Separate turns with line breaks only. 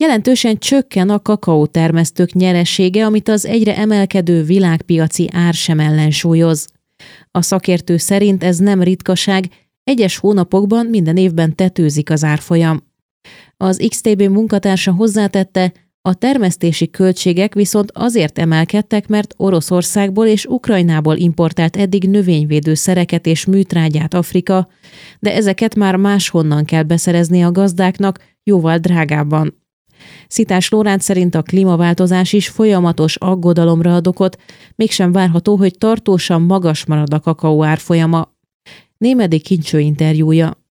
Jelentősen csökken a kakaótermesztők nyeresége, amit az egyre emelkedő világpiaci ár sem ellensúlyoz. A szakértő szerint ez nem ritkaság, egyes hónapokban minden évben tetőzik az árfolyam. Az XTB munkatársa hozzátette, a termesztési költségek viszont azért emelkedtek, mert Oroszországból és Ukrajnából importált eddig növényvédőszereket és műtrágyát Afrika, de ezeket már máshonnan kell beszerezni a gazdáknak, jóval drágábban. Szitás Lóránc szerint a klímaváltozás is folyamatos aggodalomra ad okot, mégsem várható, hogy tartósan magas marad a kakaó árfolyama. Némedy Kincső interjúja.